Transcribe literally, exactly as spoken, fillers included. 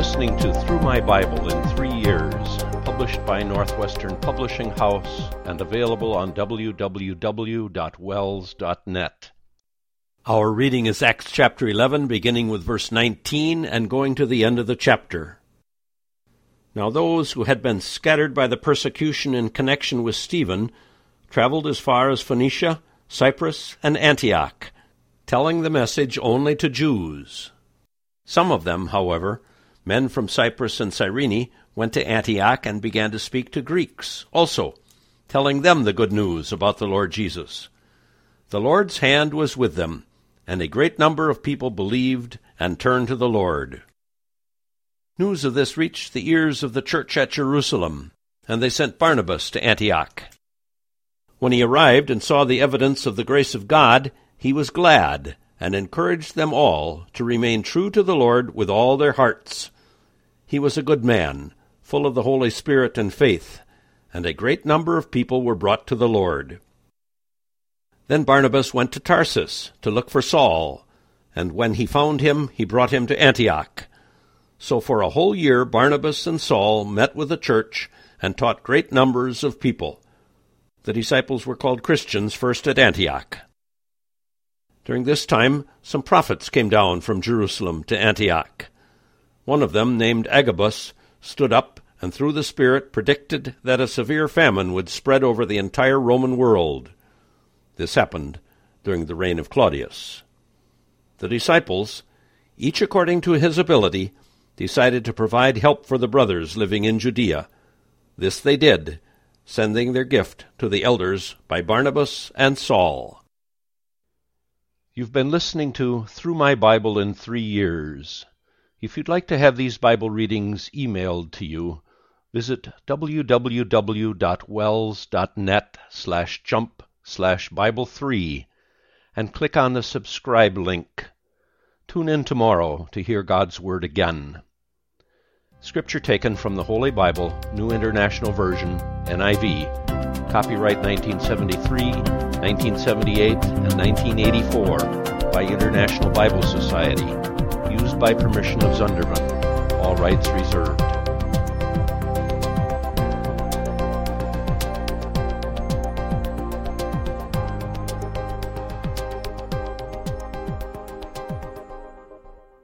listening to Through My Bible in Three Years, published by Northwestern Publishing House and available on w w w dot wells dot net. Our reading is Acts chapter eleven, beginning with verse nineteen and going to the end of the chapter. Now those who had been scattered by the persecution in connection with Stephen traveled as far as Phoenicia, Cyprus, and Antioch, telling the message only to Jews. Some of them, however, men from Cyprus and Cyrene, went to Antioch and began to speak to Greeks also, telling them the good news about the Lord Jesus. The Lord's hand was with them, and a great number of people believed and turned to the Lord. News of this reached the ears of the church at Jerusalem, and they sent Barnabas to Antioch. When he arrived and saw the evidence of the grace of God, he was glad, and encouraged them all to remain true to the Lord with all their hearts. He was a good man, full of the Holy Spirit and faith, and a great number of people were brought to the Lord. Then Barnabas went to Tarsus to look for Saul, and when he found him, he brought him to Antioch. So for a whole year Barnabas and Saul met with the church and taught great numbers of people. The disciples were called Christians first at Antioch. During this time, some prophets came down from Jerusalem to Antioch. One of them, named Agabus, stood up and through the Spirit predicted that a severe famine would spread over the entire Roman world. This happened during the reign of Claudius. The disciples, each according to his ability, decided to provide help for the brothers living in Judea. This they did, sending their gift to the elders by Barnabas and Saul. You've been listening to Through My Bible in Three Years. If you'd like to have these Bible readings emailed to you, visit w w w dot wells dot net slash jump slash Bible three and click on the subscribe link. Tune in tomorrow to hear God's Word again. Scripture taken from the Holy Bible, New International Version, N I V. Copyright nineteen seventy-three, nineteen seventy-eight, and nineteen eighty-four by International Bible Society. Used by permission of Zunderman. All rights reserved.